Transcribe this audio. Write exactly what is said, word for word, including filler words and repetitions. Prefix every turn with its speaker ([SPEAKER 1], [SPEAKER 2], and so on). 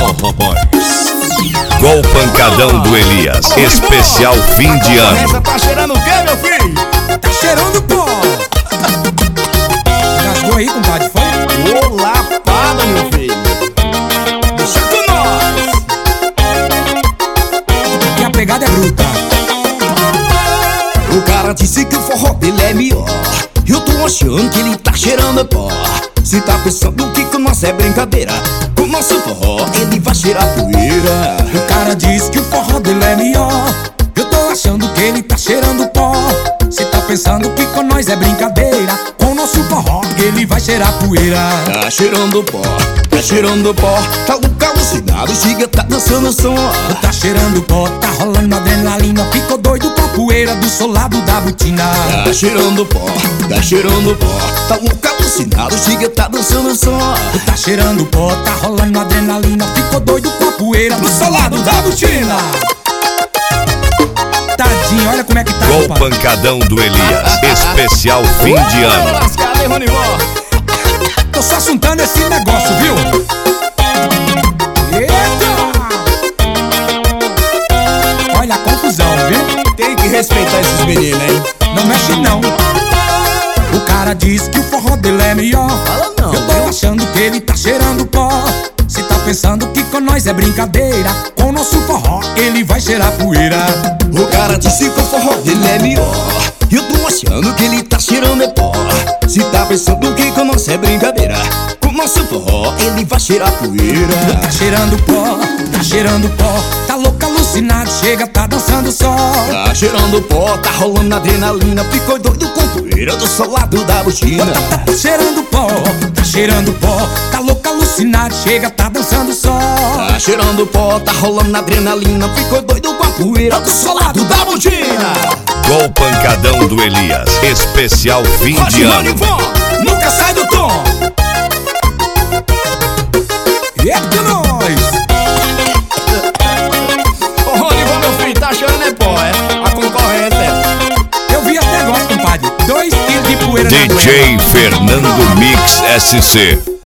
[SPEAKER 1] rapaz. Gol pancadão do Elias, especial fim de ano.
[SPEAKER 2] Essa tá cheirando o quê, meu filho?
[SPEAKER 3] Tá cheirando pó. Rasgou aí, compadre, foi?
[SPEAKER 2] Ô, lapada, meu filho. Deixa com nós.
[SPEAKER 3] E a pegada é bruta.
[SPEAKER 2] O cara disse que o forró dele é melhor. Eu tô achando que ele tá cheirando pó. Se tá pensando que com nós é brincadeira, com nosso forró ele vai cheirar poeira.
[SPEAKER 3] O cara diz que o forró dele é melhor. Eu tô achando que ele tá cheirando pó. Se tá pensando que com nós é brincadeira, com nosso forró ele vai cheirar poeira.
[SPEAKER 2] Tá cheirando pó, tá cheirando pó. Tá louco alucinado, chega, tá dançando som.
[SPEAKER 3] Tá cheirando pó, tá rolando adrenalina. Ficou doido com a poeira do solado da botina.
[SPEAKER 2] Tá cheirando pó, tá cheirando pó. Tá louco alucinado, chega, tá dançando som.
[SPEAKER 3] Tá cheirando pó, tá rolando adrenalina. Ficou doido com a poeira do solado da botina. Tadinho, olha como é que tá.
[SPEAKER 1] Gol
[SPEAKER 3] compadre.
[SPEAKER 1] pancadão do Elias, especial fim de ano.
[SPEAKER 2] Lascada, hein, Ronivó?
[SPEAKER 3] Tô só assuntando esse negócio, viu? Eita! Olha a confusão, viu?
[SPEAKER 2] Tem que respeitar esses meninos, hein?
[SPEAKER 3] Não mexe não. O cara diz que o forró dele é melhor.
[SPEAKER 2] Fala não,
[SPEAKER 3] Eu tô achando que ele tá cheirando pó. Se tá pensando que com nós é brincadeira, com nosso forró ele vai cheirar poeira.
[SPEAKER 2] O cara disse que o forró dele é melhor. Eu tô achando que ele tá cheirando pó. Se tá pensando que com nós é brincadeira, com nosso forró ele vai cheirar poeira.
[SPEAKER 3] Tá cheirando pó, tá cheirando pó. Tá louco, alucinado, chega, tá dançando só.
[SPEAKER 2] Tá cheirando pó, tá rolando adrenalina. Ficou doido com poeira do solado da botina.
[SPEAKER 3] Tá, tá cheirando pó, tá cheirando pó. Tá louco, alucinado, chega, tá dançando só.
[SPEAKER 2] Tá cheirando pó, tá rolando adrenalina. Ficou doido com a poeira do solado da botina.
[SPEAKER 1] Gol pancadão do Elias, especial fim de ano.
[SPEAKER 2] Ronivó, nunca sai do tom.
[SPEAKER 3] Eita nós!
[SPEAKER 2] Ô Ronivó, meu filho, tá achando é pó, é? A concorrência é.
[SPEAKER 3] Eu vi esse negócio, compadre. Dois quilos de poeira na
[SPEAKER 1] D J
[SPEAKER 3] goela.
[SPEAKER 1] Fernando Mix S C.